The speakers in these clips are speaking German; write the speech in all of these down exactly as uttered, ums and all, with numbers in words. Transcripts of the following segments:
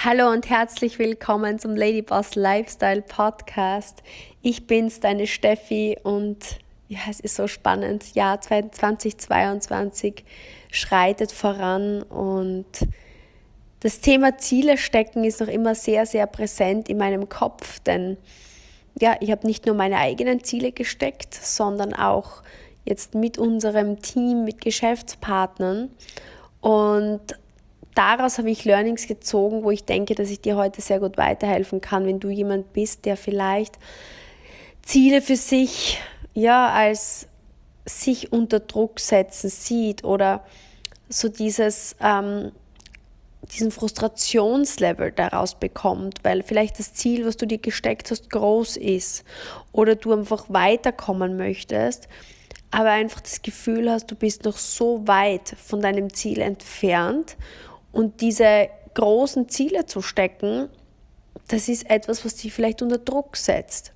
Hallo und herzlich willkommen zum Ladyboss Lifestyle Podcast. Ich bin's, deine Steffi, und ja, es ist so spannend. Jahr zwanzig zweiundzwanzig schreitet voran und das Thema Ziele stecken ist noch immer sehr, sehr präsent in meinem Kopf, denn ja, ich habe nicht nur meine eigenen Ziele gesteckt, sondern auch jetzt mit unserem Team, mit Geschäftspartnern, und daraus habe ich Learnings gezogen, wo ich denke, dass ich dir heute sehr gut weiterhelfen kann, wenn du jemand bist, der vielleicht Ziele für sich ja als sich unter Druck setzen sieht oder so dieses ähm, diesen Frustrationslevel daraus bekommt, weil vielleicht das Ziel, was du dir gesteckt hast, groß ist oder du einfach weiterkommen möchtest, aber einfach das Gefühl hast, du bist noch so weit von deinem Ziel entfernt. Und diese großen Ziele zu stecken, das ist etwas, was dich vielleicht unter Druck setzt,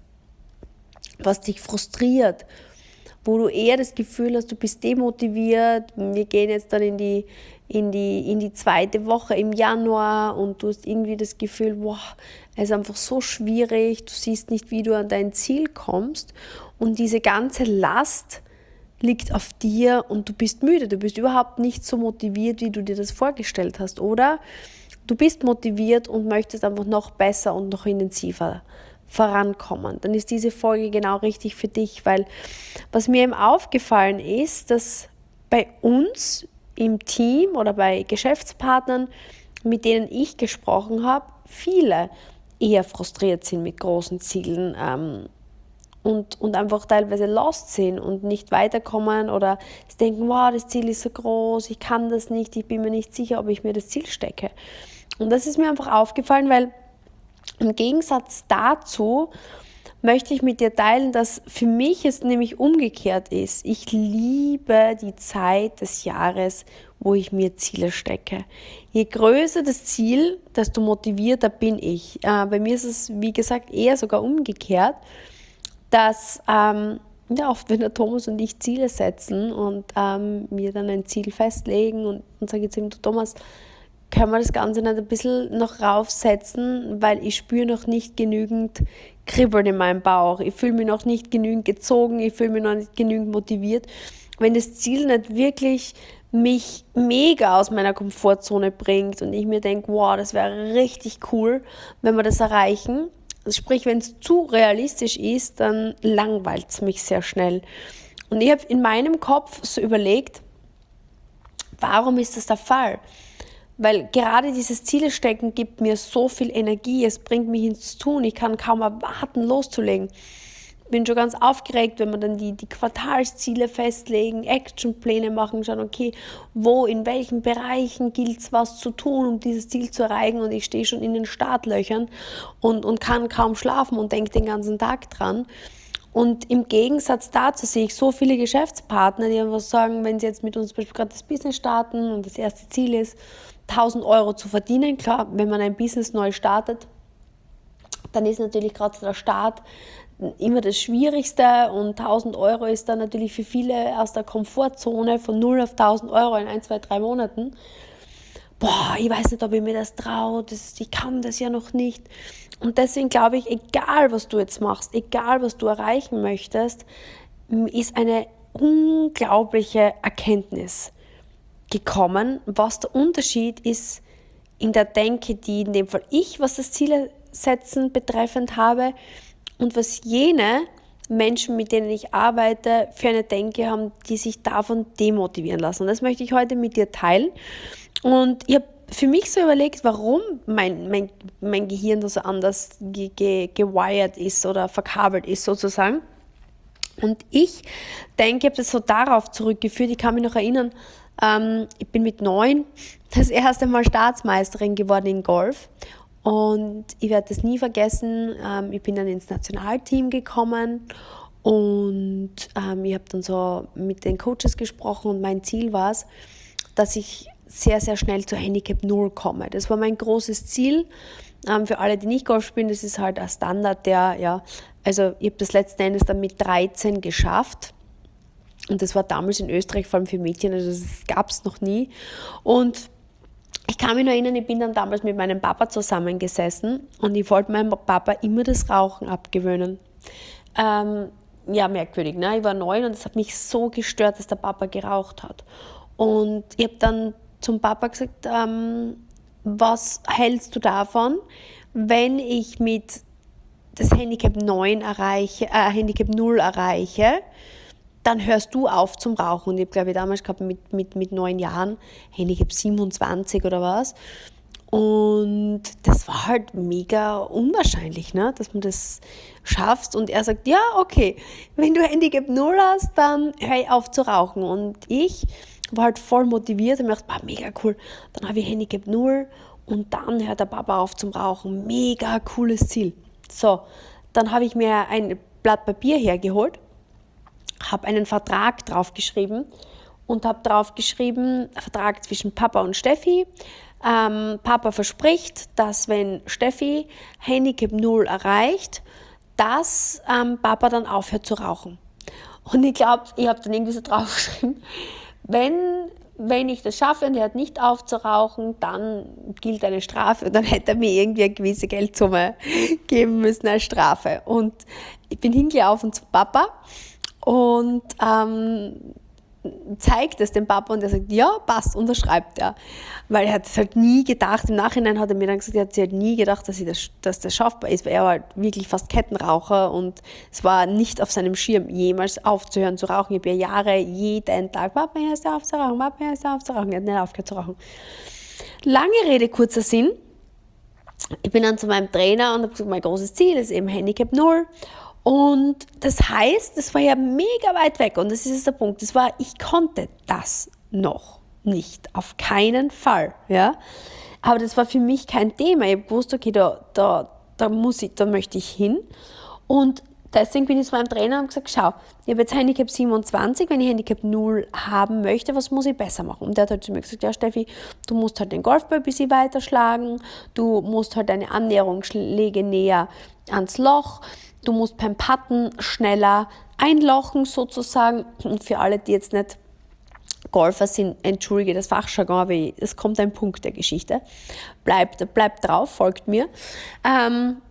was dich frustriert, wo du eher das Gefühl hast, du bist demotiviert. Wir gehen jetzt dann in die, in die, in die zweite Woche im Januar und du hast irgendwie das Gefühl, boah, es ist einfach so schwierig, du siehst nicht, wie du an dein Ziel kommst, und diese ganze Last liegt auf dir und du bist müde, du bist überhaupt nicht so motiviert, wie du dir das vorgestellt hast, oder du bist motiviert und möchtest einfach noch besser und noch intensiver vorankommen. Dann ist diese Folge genau richtig für dich, weil was mir eben aufgefallen ist, dass bei uns im Team oder bei Geschäftspartnern, mit denen ich gesprochen habe, viele eher frustriert sind mit großen Zielen, ähm, Und, und einfach teilweise lost sind und nicht weiterkommen oder sie denken, wow, das Ziel ist so groß, ich kann das nicht, ich bin mir nicht sicher, ob ich mir das Ziel stecke. Und das ist mir einfach aufgefallen, weil im Gegensatz dazu möchte ich mit dir teilen, dass für mich es nämlich umgekehrt ist. Ich liebe die Zeit des Jahres, wo ich mir Ziele stecke. Je größer das Ziel, desto motivierter bin ich. Äh, bei mir ist es, wie gesagt, eher sogar umgekehrt, dass ähm, ja, oft, wenn der Thomas und ich Ziele setzen und ähm, wir dann ein Ziel festlegen und, und sage jetzt ihm, Thomas, können wir das Ganze nicht ein bisschen noch raufsetzen, weil ich spüre noch nicht genügend Kribbeln in meinem Bauch. Ich fühle mich noch nicht genügend gezogen, ich fühle mich noch nicht genügend motiviert. Wenn das Ziel nicht wirklich mich mega aus meiner Komfortzone bringt und ich mir denke, wow, das wäre richtig cool, wenn wir das erreichen. Sprich, wenn es zu realistisch ist, dann langweilt es mich sehr schnell. Und ich habe in meinem Kopf so überlegt, warum ist das der Fall? Weil gerade dieses Zielestecken gibt mir so viel Energie, es bringt mich ins Tun, ich kann kaum erwarten, loszulegen. Ich bin schon ganz aufgeregt, wenn wir dann die, die Quartalsziele festlegen, Actionpläne machen, schauen, okay, wo, in welchen Bereichen gilt es was zu tun, um dieses Ziel zu erreichen, und ich stehe schon in den Startlöchern und, und kann kaum schlafen und denke den ganzen Tag dran. Und im Gegensatz dazu sehe ich so viele Geschäftspartner, die einfach sagen, wenn sie jetzt mit uns zum Beispiel gerade das Business starten und das erste Ziel ist, tausend Euro zu verdienen. Klar, wenn man ein Business neu startet, dann ist natürlich gerade der Start immer das Schwierigste, und tausend Euro ist dann natürlich für viele aus der Komfortzone von null auf tausend Euro in ein, zwei, drei Monaten. Boah, ich weiß nicht, ob ich mir das traue, das, ich kann das ja noch nicht. Und deswegen glaube ich, egal was du jetzt machst, egal was du erreichen möchtest, ist eine unglaubliche Erkenntnis gekommen, was der Unterschied ist in der Denke, die in dem Fall ich, was das Ziele setzen betreffend habe, und was jene Menschen, mit denen ich arbeite, für eine Denke haben, die sich davon demotivieren lassen. Und das möchte ich heute mit dir teilen. Und ich habe für mich so überlegt, warum mein, mein, mein Gehirn da so anders ge, ge, gewired ist oder verkabelt ist sozusagen. Und ich denke, ich habe das so darauf zurückgeführt, ich kann mich noch erinnern, ähm, ich bin mit neun das erste Mal Staatsmeisterin geworden in Golf. Und ich werde das nie vergessen, ähm, ich bin dann ins Nationalteam gekommen und ähm, ich habe dann so mit den Coaches gesprochen, und mein Ziel war es, dass ich sehr, sehr schnell zu Handicap null komme. Das war mein großes Ziel. Ähm, für alle, die nicht Golf spielen, das ist halt ein Standard, der, ja, also ich habe das letzten Endes dann mit dreizehn geschafft. Und das war damals in Österreich, vor allem für Mädchen, also das gab es noch nie. Und ich kann mich noch erinnern, ich bin dann damals mit meinem Papa zusammengesessen und ich wollte meinem Papa immer das Rauchen abgewöhnen. Ähm, ja, merkwürdig, ne? Ich war neun und es hat mich so gestört, dass der Papa geraucht hat. Und ich habe dann zum Papa gesagt, ähm, was hältst du davon, wenn ich mit das Handicap neun erreiche, äh, Handicap null erreiche, dann hörst du auf zum Rauchen. Und ich habe, glaube ich, damals gehabt mit, mit, mit neun Jahren, Handicap siebenundzwanzig oder was. Und das war halt mega unwahrscheinlich, ne? Dass man das schafft. Und er sagt, ja, okay, wenn du Handicap null hast, dann hör auf zu rauchen. Und ich war halt voll motiviert und mir dachte, mega cool. Dann habe ich Handicap null und dann hört der Papa auf zum Rauchen. Mega cooles Ziel. So, dann habe ich mir ein Blatt Papier hergeholt, habe einen Vertrag draufgeschrieben und habe draufgeschrieben, Vertrag zwischen Papa und Steffi. Ähm, Papa verspricht, dass wenn Steffi Handicap null erreicht, dass ähm, Papa dann aufhört zu rauchen. Und ich glaube, ich habe dann irgendwie so draufgeschrieben, wenn, wenn ich das schaffe und er hört nicht auf zu rauchen, dann gilt eine Strafe und dann hätte er mir irgendwie eine gewisse Geldsumme geben müssen als Strafe. Und ich bin hingelaufen zu Papa und ähm, zeigt es dem Papa und er sagt, ja, passt, unterschreibt er. Weil er hat es halt nie gedacht, im Nachhinein hat er mir dann gesagt, er hat sich halt nie gedacht, dass, ich das, dass das schaffbar ist, weil er war halt wirklich fast Kettenraucher und es war nicht auf seinem Schirm, jemals aufzuhören zu rauchen. Ich habe ja Jahre jeden Tag, Papa, hörst du auf zu rauchen, Papa, hörst du auf zu rauchen. Er hat nicht aufgehört zu rauchen. Lange Rede, kurzer Sinn. Ich bin dann zu meinem Trainer und habe gesagt, mein großes Ziel ist eben Handicap null. Und das heißt, das war ja mega weit weg und das ist jetzt der Punkt, das war, ich konnte das noch nicht, auf keinen Fall, ja, aber das war für mich kein Thema, ich habe gewusst, okay, da, da, da muss ich, da möchte ich hin und deswegen bin ich zu meinem Trainer und habe gesagt, schau, ich habe jetzt Handicap siebenundzwanzig, wenn ich Handicap null haben möchte, was muss ich besser machen? Und der hat halt zu mir gesagt, ja Steffi, du musst halt den Golfball ein bisschen weiter schlagen, du musst halt deine Annäherungsschläge näher ans Loch, du musst beim Putten schneller einlochen sozusagen. Und für alle, die jetzt nicht Golfer sind, entschuldige das Fachjargon, aber es kommt ein Punkt der Geschichte. Bleibt, bleibt drauf, folgt mir. Ähm,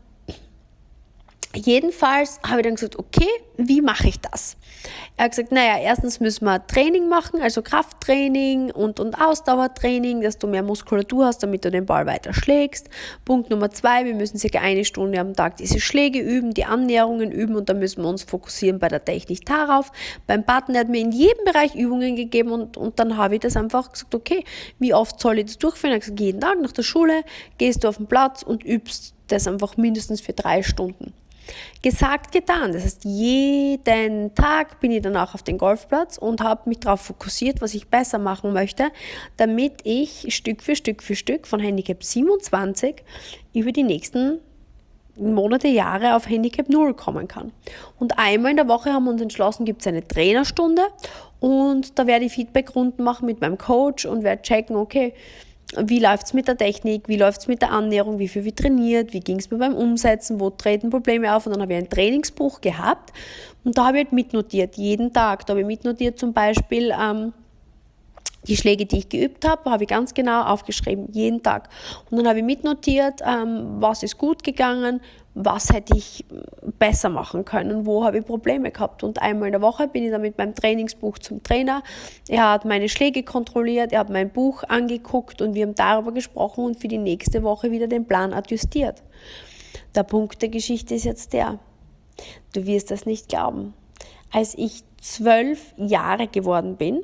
Jedenfalls habe ich dann gesagt, okay, wie mache ich das? Er hat gesagt, naja, erstens müssen wir Training machen, also Krafttraining und, und Ausdauertraining, dass du mehr Muskulatur hast, damit du den Ball weiter schlägst. Punkt Nummer zwei, wir müssen circa eine Stunde am Tag diese Schläge üben, die Annäherungen üben und dann müssen wir uns fokussieren bei der Technik darauf. Beim Putten, der hat mir in jedem Bereich Übungen gegeben und, und dann habe ich das einfach gesagt, okay, wie oft soll ich das durchführen? Er hat gesagt, jeden Tag nach der Schule gehst du auf den Platz und übst das einfach mindestens für drei Stunden. Gesagt, getan. Das heißt, jeden Tag bin ich dann auch auf den Golfplatz und habe mich darauf fokussiert, was ich besser machen möchte, damit ich Stück für Stück für Stück von Handicap siebenundzwanzig über die nächsten Monate, Jahre auf Handicap null kommen kann. Und einmal in der Woche haben wir uns entschlossen, gibt es eine Trainerstunde und da werde ich Feedbackrunden machen mit meinem Coach und werde checken, okay, wie läuft es mit der Technik, wie läuft es mit der Annäherung, wie viel wird trainiert, wie ging es mir beim Umsetzen, wo treten Probleme auf und dann habe ich ein Trainingsbuch gehabt und da habe ich halt mitnotiert, jeden Tag, da habe ich mitnotiert zum Beispiel ähm, die Schläge, die ich geübt habe, habe ich ganz genau aufgeschrieben, jeden Tag und dann habe ich mitnotiert, ähm, was ist gut gegangen, was hätte ich besser machen können, wo habe ich Probleme gehabt. Und einmal in der Woche bin ich dann mit meinem Trainingsbuch zum Trainer. Er hat meine Schläge kontrolliert, er hat mein Buch angeguckt und wir haben darüber gesprochen und für die nächste Woche wieder den Plan adjustiert. Der Punkt der Geschichte ist jetzt der, du wirst das nicht glauben. Als ich zwölf Jahre geworden bin,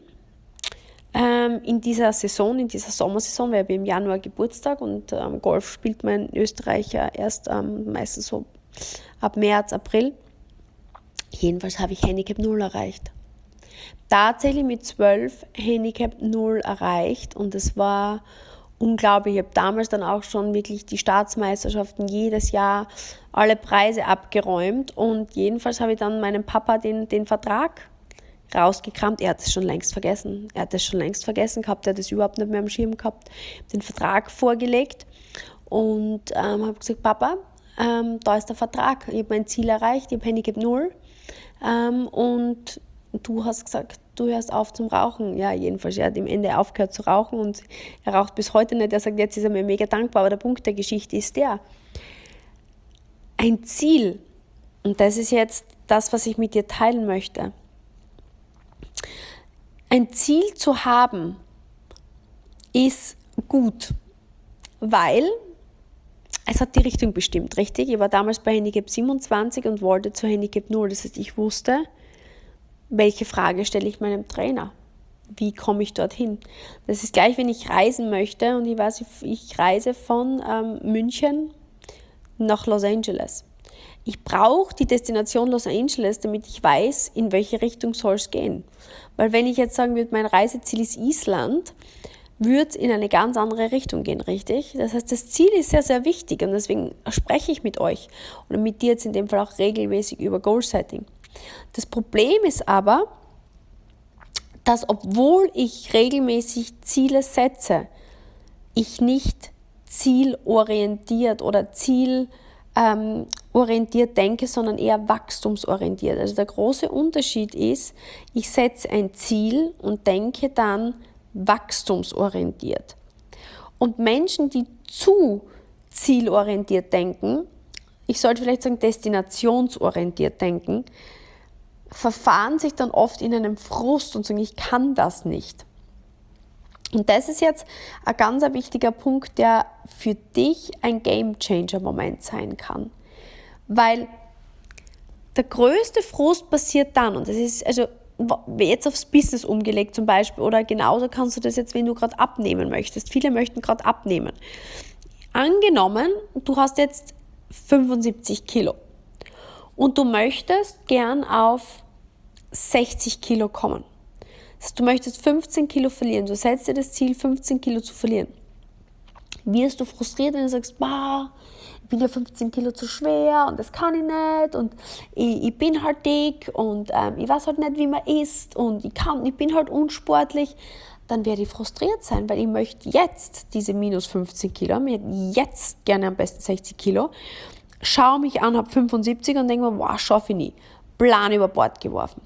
Ähm, in dieser Saison, in dieser Sommersaison, weil ich habe im Januar Geburtstag und ähm, Golf spielt man in Österreich ja erst ähm, meistens so ab März, April. Jedenfalls habe ich Handicap null erreicht. Tatsächlich mit zwölf Handicap null erreicht und es war unglaublich. Ich habe damals dann auch schon wirklich die Staatsmeisterschaften jedes Jahr alle Preise abgeräumt und jedenfalls habe ich dann meinem Papa den, den Vertrag rausgekramt. Er hat es schon längst vergessen. Er hat es schon längst vergessen gehabt. Er hat es überhaupt nicht mehr am Schirm gehabt. Ich habe den Vertrag vorgelegt und ähm, habe gesagt, Papa, ähm, da ist der Vertrag. Ich habe mein Ziel erreicht. Ich habe Handicap null ähm, und du hast gesagt, du hörst auf zum Rauchen. Ja, jedenfalls, er hat am Ende aufgehört zu rauchen und er raucht bis heute nicht. Er sagt, jetzt ist er mir mega dankbar. Aber der Punkt der Geschichte ist der, ein Ziel, und das ist jetzt das, was ich mit dir teilen möchte, ein Ziel zu haben, ist gut, weil es hat die Richtung bestimmt, richtig? Ich war damals bei Handicap siebenundzwanzig und wollte zu Handicap null. Das heißt, ich wusste, welche Frage stelle ich meinem Trainer? Wie komme ich dorthin? Das ist gleich, wenn ich reisen möchte und ich weiß, ich reise von ähm, München nach Los Angeles. Ich brauche die Destination Los Angeles, damit ich weiß, in welche Richtung soll es gehen. Weil wenn ich jetzt sagen würde, mein Reiseziel ist Island, würde es in eine ganz andere Richtung gehen, richtig? Das heißt, das Ziel ist sehr, sehr wichtig und deswegen spreche ich mit euch oder mit dir jetzt in dem Fall auch regelmäßig über Goal-Setting. Das Problem ist aber, dass obwohl ich regelmäßig Ziele setze, ich nicht zielorientiert oder zielorientiert denke, sondern eher wachstumsorientiert. Also der große Unterschied ist, ich setze ein Ziel und denke dann wachstumsorientiert. Und Menschen, die zu zielorientiert denken, ich sollte vielleicht sagen destinationsorientiert denken, verfahren sich dann oft in einem Frust und sagen, ich kann das nicht. Und das ist jetzt ein ganz wichtiger Punkt, der für dich ein Game-Changer-Moment sein kann. Weil der größte Frust passiert dann, und das ist also jetzt aufs Business umgelegt zum Beispiel, oder genauso kannst du das jetzt, wenn du gerade abnehmen möchtest. Viele möchten gerade abnehmen. Angenommen, du hast jetzt fünfundsiebzig Kilo und du möchtest gern auf sechzig Kilo kommen. Das heißt, du möchtest fünfzehn Kilo verlieren. Du setzt dir das Ziel, fünfzehn Kilo zu verlieren. Wirst du frustriert, wenn du sagst, bah, ich bin ja fünfzehn Kilo zu schwer und das kann ich nicht und ich, ich bin halt dick und ähm, ich weiß halt nicht, wie man isst und ich, kann, ich bin halt unsportlich, dann werde ich frustriert sein, weil ich möchte jetzt diese minus fünfzehn Kilo, ich hätte jetzt gerne am besten sechzig Kilo, schaue mich an, habe fünfundsiebzig und denke mir, wow, schaffe ich nie. Plan über Bord geworfen.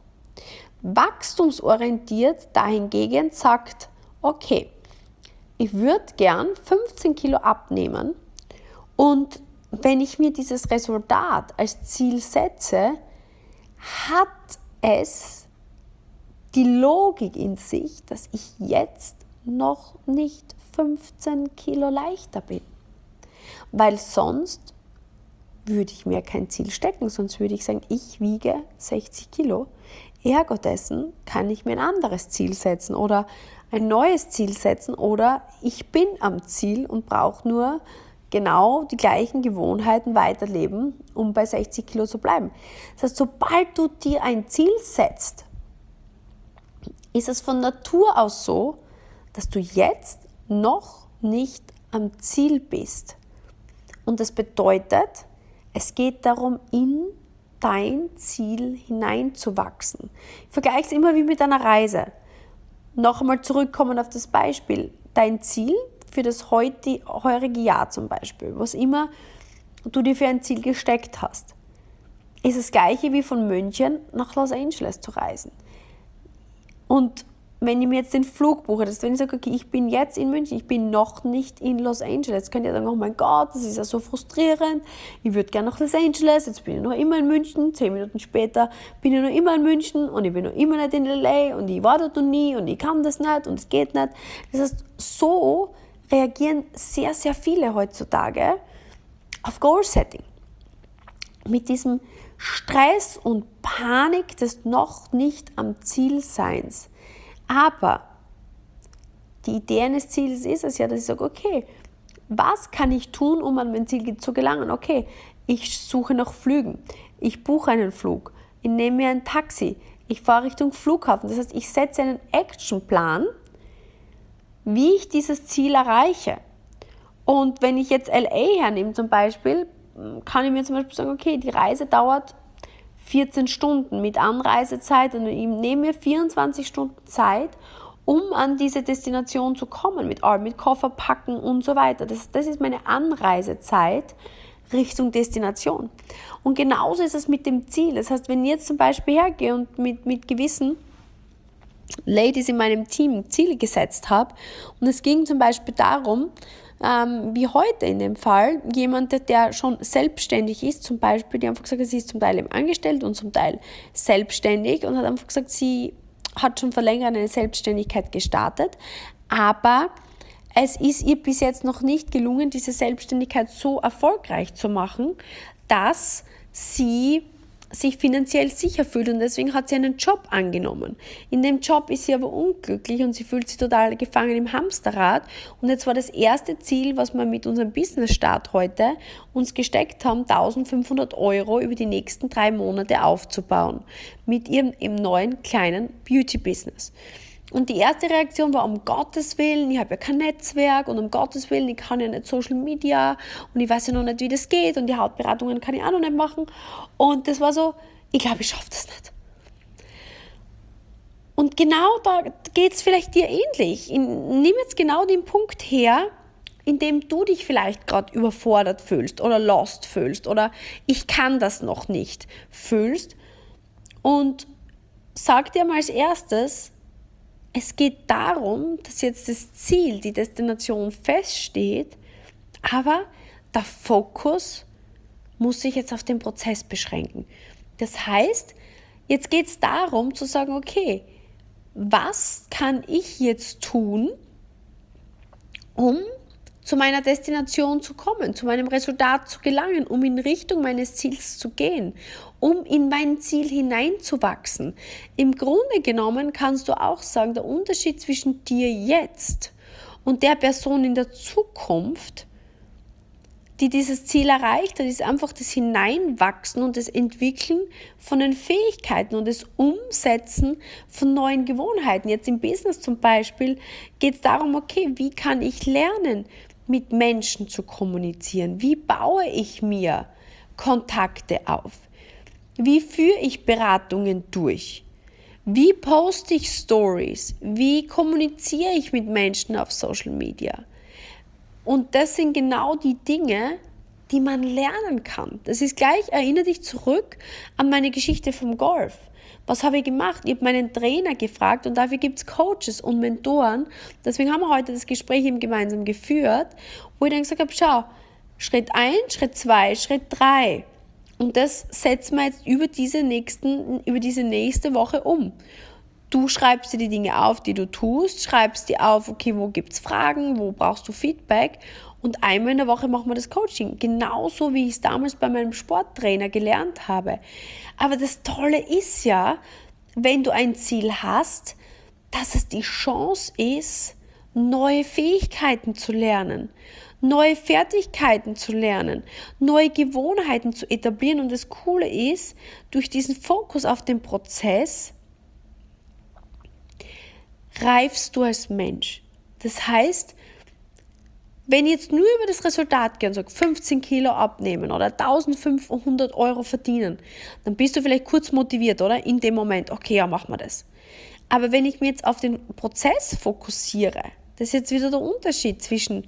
Wachstumsorientiert dahingegen sagt, okay, ich würde gern fünfzehn Kilo abnehmen und wenn ich mir dieses Resultat als Ziel setze, hat es die Logik in sich, dass ich jetzt noch nicht fünfzehn Kilo leichter bin. Weil sonst würde ich mir kein Ziel stecken, sonst würde ich sagen, ich wiege sechzig Kilo. Ergo dessen kann ich mir ein anderes Ziel setzen oder ein neues Ziel setzen oder ich bin am Ziel und brauche nur genau die gleichen Gewohnheiten weiterleben, um bei sechzig Kilo zu bleiben. Das heißt, sobald du dir ein Ziel setzt, ist es von Natur aus so, dass du jetzt noch nicht am Ziel bist. Und das bedeutet, es geht darum, in dein Ziel hineinzuwachsen. Ich vergleiche es immer wie mit einer Reise. Noch einmal zurückkommen auf das Beispiel. Dein Ziel für das heute, heurige Jahr zum Beispiel, was immer du dir für ein Ziel gesteckt hast, ist das Gleiche wie von München nach Los Angeles zu reisen. Und wenn ich mir jetzt den Flug buche, das ist, wenn ich sage, okay, ich bin jetzt in München, ich bin noch nicht in Los Angeles, könnt ihr sagen, oh mein Gott, das ist ja so frustrierend, ich würde gerne nach Los Angeles, jetzt bin ich noch immer in München, zehn Minuten später bin ich noch immer in München und ich bin noch immer nicht in L A und ich war dort noch nie und ich kann das nicht und es geht nicht. Das heißt, so reagieren sehr, sehr viele heutzutage auf Goal-Setting. Mit diesem Stress und Panik des noch nicht am Zielseins. Aber die Idee eines Ziels ist es ja, dass ich sage, okay, was kann ich tun, um an mein Ziel zu gelangen? Okay, ich suche nach Flügen, ich buche einen Flug, ich nehme mir ein Taxi, ich fahre Richtung Flughafen. Das heißt, ich setze einen Actionplan, wie ich dieses Ziel erreiche. Und wenn ich jetzt L A hernehme zum Beispiel, kann ich mir zum Beispiel sagen, okay, die Reise dauert vierzehn Stunden mit Anreisezeit und ich nehme mir vierundzwanzig Stunden Zeit, um an diese Destination zu kommen, mit, mit Koffer packen und so weiter. Das, das ist meine Anreisezeit Richtung Destination. Und genauso ist es mit dem Ziel. Das heißt, wenn ich jetzt zum Beispiel hergehe und mit, mit gewissen Ladies in meinem Team Ziele gesetzt habe. Und es ging zum Beispiel darum, ähm, wie heute in dem Fall, jemand, der schon selbstständig ist, zum Beispiel, die einfach gesagt hat, sie ist zum Teil eben angestellt und zum Teil selbstständig und hat einfach gesagt, sie hat schon vor längerem eine Selbstständigkeit gestartet, aber es ist ihr bis jetzt noch nicht gelungen, diese Selbstständigkeit so erfolgreich zu machen, dass sie sich finanziell sicher fühlt und deswegen hat sie einen Job angenommen. In dem Job ist sie aber unglücklich und sie fühlt sich total gefangen im Hamsterrad und jetzt war das erste Ziel, was wir mit unserem Business-Start heute uns gesteckt haben, eintausendfünfhundert Euro über die nächsten drei Monate aufzubauen mit ihrem, ihrem neuen kleinen Beauty-Business. Und die erste Reaktion war, um Gottes Willen, ich habe ja kein Netzwerk und um Gottes Willen, ich kann ja nicht Social Media und ich weiß ja noch nicht, wie das geht und die Hautberatungen kann ich auch noch nicht machen. Und das war so, ich glaube, ich schaffe das nicht. Und genau da geht es vielleicht dir ähnlich. Nimm jetzt genau den Punkt her, in dem du dich vielleicht gerade überfordert fühlst oder lost fühlst oder ich kann das noch nicht fühlst und sag dir mal als erstes, es geht darum, dass jetzt das Ziel, die Destination feststeht, aber der Fokus muss sich jetzt auf den Prozess beschränken. Das heißt, jetzt geht es darum zu sagen, okay, was kann ich jetzt tun, um zu meiner Destination zu kommen, zu meinem Resultat zu gelangen, um in Richtung meines Ziels zu gehen, um in mein Ziel hineinzuwachsen. Im Grunde genommen kannst du auch sagen, der Unterschied zwischen dir jetzt und der Person in der Zukunft, die dieses Ziel erreicht hat, ist einfach das Hineinwachsen und das Entwickeln von den Fähigkeiten und das Umsetzen von neuen Gewohnheiten. Jetzt im Business zum Beispiel geht es darum, okay, wie kann ich lernen, mit Menschen zu kommunizieren? Wie baue ich mir Kontakte auf? Wie führe ich Beratungen durch? Wie poste ich Stories? Wie kommuniziere ich mit Menschen auf Social Media? Und das sind genau die Dinge, die man lernen kann. Das ist gleich, erinnere dich zurück an meine Geschichte vom Golf. Was habe ich gemacht? Ich habe meinen Trainer gefragt und dafür gibt es Coaches und Mentoren. Deswegen haben wir heute das Gespräch eben gemeinsam geführt, wo ich dann gesagt habe, schau, Schritt eins, Schritt zwei, Schritt drei. Und das setzen wir jetzt über diese, nächsten, über diese nächste Woche um. Du schreibst dir die Dinge auf, die du tust, schreibst dir auf, okay, wo gibt es Fragen, wo brauchst du Feedback und einmal in der Woche machen wir das Coaching. Genauso wie ich es damals bei meinem Sporttrainer gelernt habe. Aber das Tolle ist ja, wenn du ein Ziel hast, dass es die Chance ist, neue Fähigkeiten zu lernen, neue Fertigkeiten zu lernen, neue Gewohnheiten zu etablieren. Und das Coole ist, durch diesen Fokus auf den Prozess reifst du als Mensch. Das heißt, wenn ich jetzt nur über das Resultat gehe und sage, fünfzehn Kilo abnehmen oder eintausendfünfhundert Euro verdienen, dann bist du vielleicht kurz motiviert, oder? In dem Moment, okay, ja, machen wir das. Aber wenn ich mich jetzt auf den Prozess fokussiere, das ist jetzt wieder der Unterschied zwischen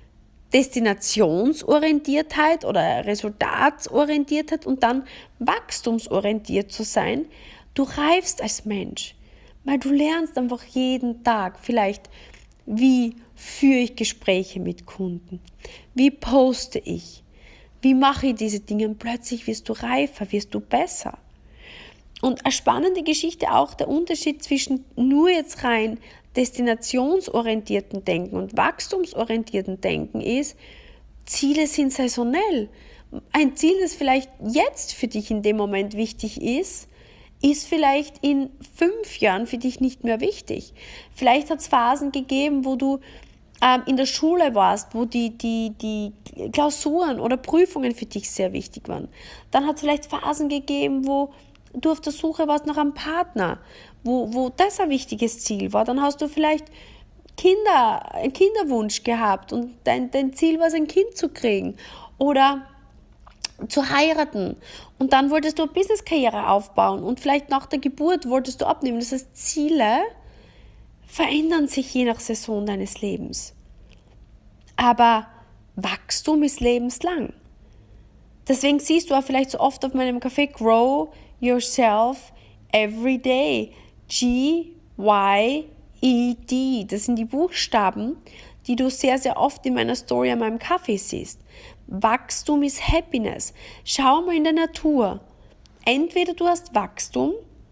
Destinationsorientiertheit oder Resultatsorientiertheit und dann wachstumsorientiert zu sein. Du reifst als Mensch, weil du lernst einfach jeden Tag vielleicht, wie führe ich Gespräche mit Kunden, wie poste ich, wie mache ich diese Dinge und plötzlich wirst du reifer, wirst du besser. Und eine spannende Geschichte auch der Unterschied zwischen nur jetzt rein destinationsorientierten Denken und wachstumsorientierten Denken ist, Ziele sind saisonell. Ein Ziel, das vielleicht jetzt für dich in dem Moment wichtig ist, ist vielleicht in fünf Jahren für dich nicht mehr wichtig. Vielleicht hat es Phasen gegeben, wo du ähm, in der Schule warst, wo die, die, die Klausuren oder Prüfungen für dich sehr wichtig waren. Dann hat es vielleicht Phasen gegeben, wo du auf der Suche warst nach einem Partner, wo, wo das ein wichtiges Ziel war. Dann hast du vielleicht Kinder, einen Kinderwunsch gehabt und dein, dein Ziel war es, ein Kind zu kriegen oder zu heiraten. Und dann wolltest du eine Business-Karriere aufbauen und vielleicht nach der Geburt wolltest du abnehmen. Das heißt, Ziele verändern sich je nach Saison deines Lebens. Aber Wachstum ist lebenslang. Deswegen siehst du auch vielleicht so oft auf meinem Café, grow yourself every day. G Y E D. Das sind die Buchstaben, die du sehr, sehr oft in meiner Story an meinem Kaffee siehst. Wachstum ist Happiness. Schau mal in der Natur. Entweder du hast Wachstum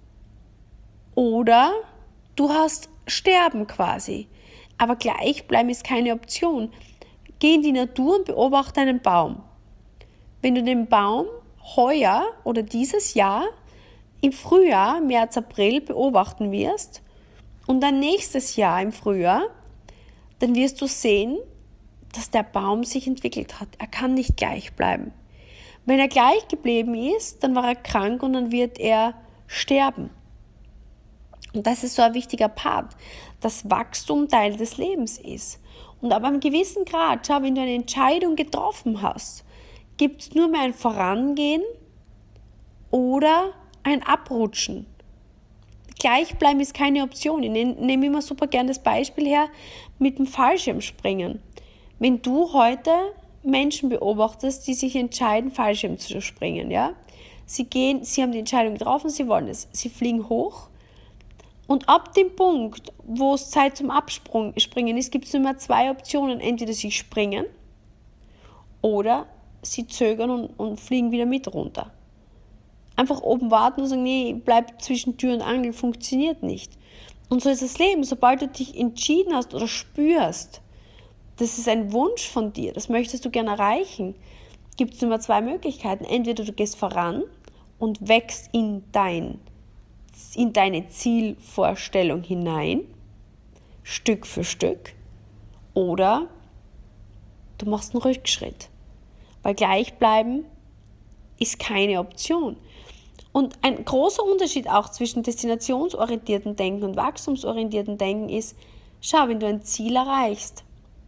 oder du hast Sterben quasi. Aber gleich bleiben ist keine Option. Geh in die Natur und beobachte einen Baum. Wenn du den Baum heuer oder dieses Jahr im Frühjahr, März, April beobachten wirst und dann nächstes Jahr im Frühjahr, dann wirst du sehen, dass der Baum sich entwickelt hat. Er kann nicht gleich bleiben. Wenn er gleich geblieben ist, dann war er krank und dann wird er sterben. Und das ist so ein wichtiger Part, dass Wachstum Teil des Lebens ist. Und ab einem gewissen Grad, schau, wenn du eine Entscheidung getroffen hast, gibt es nur mehr ein Vorangehen oder ein Abrutschen. Gleichbleiben ist keine Option. Ich nehme immer super gerne das Beispiel her mit dem Fallschirmspringen. Wenn du heute Menschen beobachtest, die sich entscheiden, Fallschirm zu springen, ja, sie gehen, sie haben die Entscheidung getroffen, sie wollen es, sie fliegen hoch und ab dem Punkt, wo es Zeit zum Abspringen ist, gibt es nur mehr zwei Optionen, entweder sie springen oder sie zögern und, und fliegen wieder mit runter. Einfach oben warten und sagen, nee, bleib zwischen Tür und Angel, funktioniert nicht. Und so ist das Leben. Sobald du dich entschieden hast oder spürst, das ist ein Wunsch von dir, das möchtest du gerne erreichen, gibt es nur zwei Möglichkeiten. Entweder du gehst voran und wächst in, dein, in deine Zielvorstellung hinein, Stück für Stück, oder du machst einen Rückschritt. Weil gleichbleiben ist keine Option. Und ein großer Unterschied auch zwischen destinationsorientierten Denken und wachstumsorientierten Denken ist, schau, wenn du ein Ziel erreichst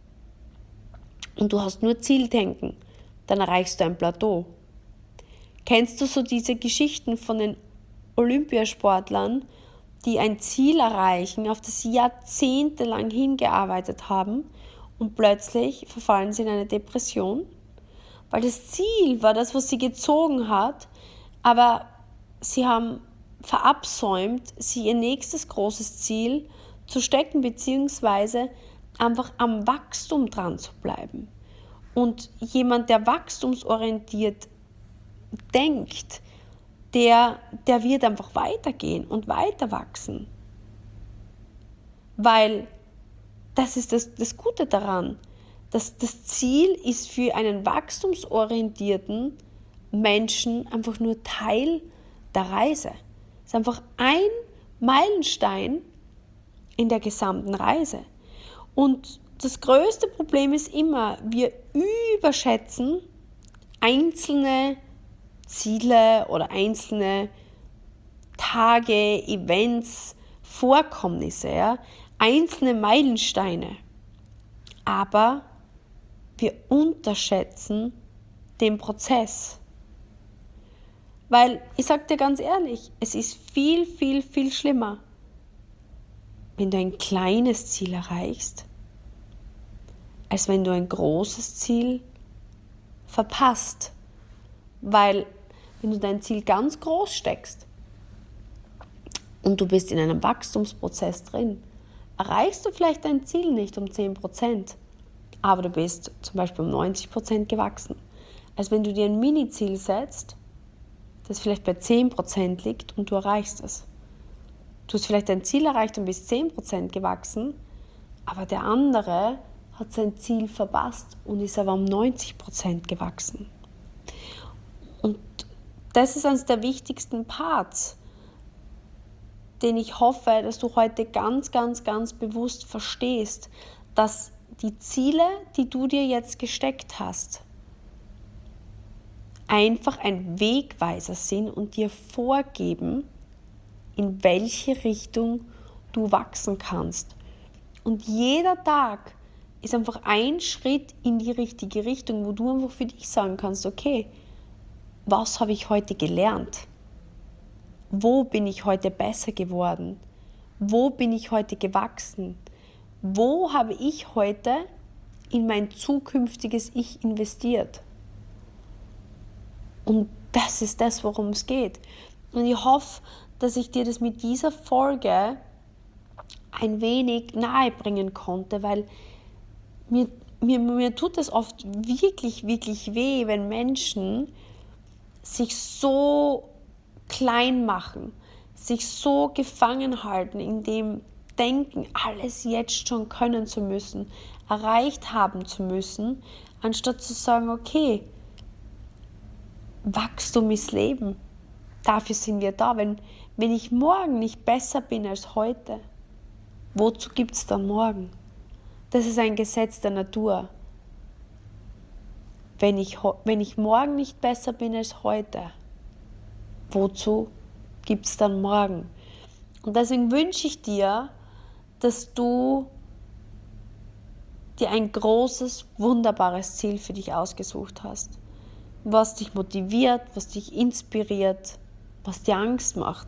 und du hast nur Zieldenken, dann erreichst du ein Plateau. Kennst du so diese Geschichten von den Olympiasportlern, die ein Ziel erreichen, auf das sie jahrzehntelang hingearbeitet haben und plötzlich verfallen sie in eine Depression? Weil das Ziel war das, was sie gezogen hat, aber sie haben verabsäumt, sie ihr nächstes großes Ziel zu stecken, beziehungsweise einfach am Wachstum dran zu bleiben. Und jemand, der wachstumsorientiert denkt, der, der wird einfach weitergehen und weiter wachsen. Weil das ist das, das Gute daran. Das, das Ziel ist für einen wachstumsorientierten Menschen einfach nur Teil der Reise. Es ist einfach ein Meilenstein in der gesamten Reise. Und das größte Problem ist immer, wir überschätzen einzelne Ziele oder einzelne Tage, Events, Vorkommnisse, ja? Einzelne Meilensteine. Aber wir unterschätzen den Prozess. Weil, ich sage dir ganz ehrlich, es ist viel, viel, viel schlimmer, wenn du ein kleines Ziel erreichst, als wenn du ein großes Ziel verpasst. Weil, wenn du dein Ziel ganz groß steckst und du bist in einem Wachstumsprozess drin, erreichst du vielleicht dein Ziel nicht um zehn Prozent, aber du bist zum Beispiel um neunzig Prozent gewachsen. Als wenn du dir ein Mini-Ziel setzt, das vielleicht bei zehn Prozent liegt und du erreichst es. Du hast vielleicht dein Ziel erreicht und bist zehn Prozent gewachsen, aber der andere hat sein Ziel verpasst und ist aber um neunzig Prozent gewachsen. Und das ist eines der wichtigsten Parts, den ich hoffe, dass du heute ganz, ganz, ganz bewusst verstehst, dass die Ziele, die du dir jetzt gesteckt hast, einfach ein Wegweiser sind und dir vorgeben, in welche Richtung du wachsen kannst. Und jeder Tag ist einfach ein Schritt in die richtige Richtung, wo du einfach für dich sagen kannst, okay, was habe ich heute gelernt? Wo bin ich heute besser geworden? Wo bin ich heute gewachsen? Wo habe ich heute in mein zukünftiges Ich investiert? Und das ist das, worum es geht. Und ich hoffe, dass ich dir das mit dieser Folge ein wenig nahe bringen konnte, weil mir, mir, mir tut es oft wirklich, wirklich weh, wenn Menschen sich so klein machen, sich so gefangen halten, in dem Denken, alles jetzt schon können zu müssen, erreicht haben zu müssen, anstatt zu sagen, okay, Wachstum ist Leben. Dafür sind wir da. Wenn, wenn ich morgen nicht besser bin als heute, wozu gibt es dann morgen? Das ist ein Gesetz der Natur. Wenn ich, wenn ich morgen nicht besser bin als heute, wozu gibt es dann morgen? Und deswegen wünsche ich dir, dass du dir ein großes, wunderbares Ziel für dich ausgesucht hast, was dich motiviert, was dich inspiriert, was dir Angst macht,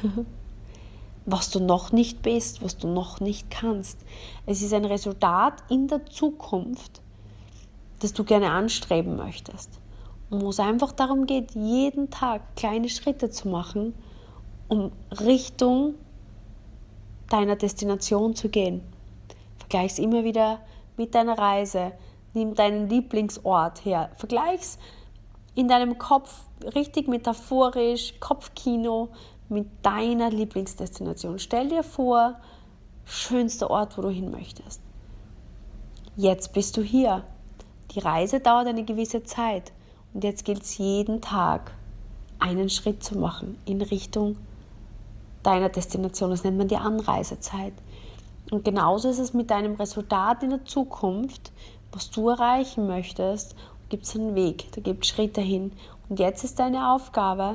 was du noch nicht bist, was du noch nicht kannst. Es ist ein Resultat in der Zukunft, das du gerne anstreben möchtest. Und wo es einfach darum geht, jeden Tag kleine Schritte zu machen, um Richtung deiner Destination zu gehen. Vergleich es immer wieder mit deiner Reise. Nimm deinen Lieblingsort her. Vergleich es in deinem Kopf richtig metaphorisch, Kopfkino, mit deiner Lieblingsdestination. Stell dir vor, schönster Ort, wo du hin möchtest. Jetzt bist du hier. Die Reise dauert eine gewisse Zeit und jetzt gilt es jeden Tag, einen Schritt zu machen in Richtung deiner Destination. Das nennt man die Anreisezeit. Und genauso ist es mit deinem Resultat in der Zukunft, was du erreichen möchtest. Gibt es einen Weg, da gibt es Schritte hin. Und jetzt ist deine Aufgabe,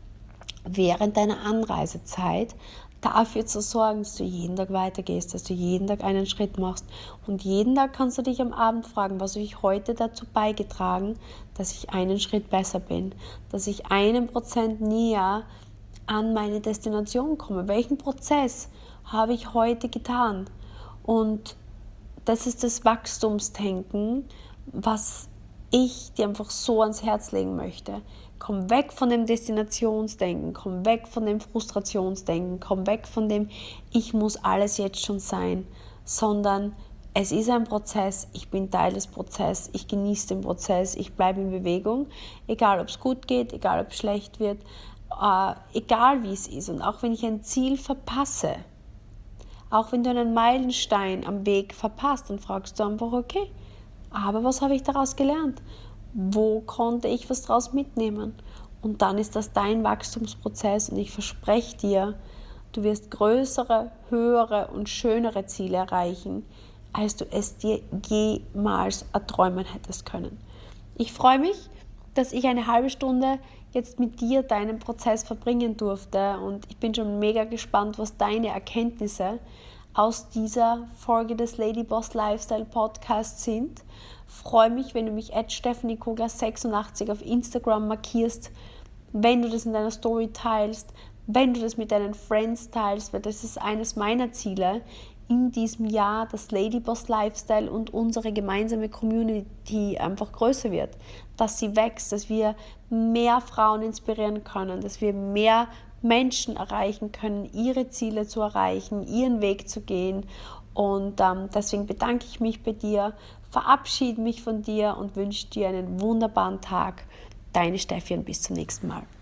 während deiner Anreisezeit dafür zu sorgen, dass du jeden Tag weitergehst, dass du jeden Tag einen Schritt machst. Und jeden Tag kannst du dich am Abend fragen, was habe ich heute dazu beigetragen, dass ich einen Schritt besser bin, dass ich einen Prozent näher an meine Destination komme. Welchen Prozess habe ich heute getan? Und das ist das Wachstumsdenken, was ich dir einfach so ans Herz legen möchte. Komm weg von dem Destinationsdenken, komm weg von dem Frustrationsdenken, komm weg von dem, ich muss alles jetzt schon sein, sondern es ist ein Prozess, ich bin Teil des Prozesses, ich genieße den Prozess, ich bleibe in Bewegung, egal ob es gut geht, egal ob es schlecht wird, äh, egal wie es ist. Und auch wenn ich ein Ziel verpasse, auch wenn du einen Meilenstein am Weg verpasst, dann fragst du einfach, okay, aber was habe ich daraus gelernt? Wo konnte ich was daraus mitnehmen? Und dann ist das dein Wachstumsprozess und ich verspreche dir, du wirst größere, höhere und schönere Ziele erreichen, als du es dir jemals erträumen hättest können. Ich freue mich, dass ich eine halbe Stunde jetzt mit dir deinen Prozess verbringen durfte und ich bin schon mega gespannt, was deine Erkenntnisse aus dieser Folge des Ladyboss Lifestyle Podcasts sind. Freue mich, wenn du mich at stephanie kogler sechsundachtzig auf Instagram markierst, wenn du das in deiner Story teilst, wenn du das mit deinen Friends teilst, weil das ist eines meiner Ziele in diesem Jahr, dass Ladyboss Lifestyle und unsere gemeinsame Community einfach größer wird, dass sie wächst, dass wir mehr Frauen inspirieren können, dass wir mehr Menschen erreichen können, ihre Ziele zu erreichen, ihren Weg zu gehen. Und ähm, deswegen bedanke ich mich bei dir, verabschiede mich von dir und wünsche dir einen wunderbaren Tag. Deine Steffi und bis zum nächsten Mal.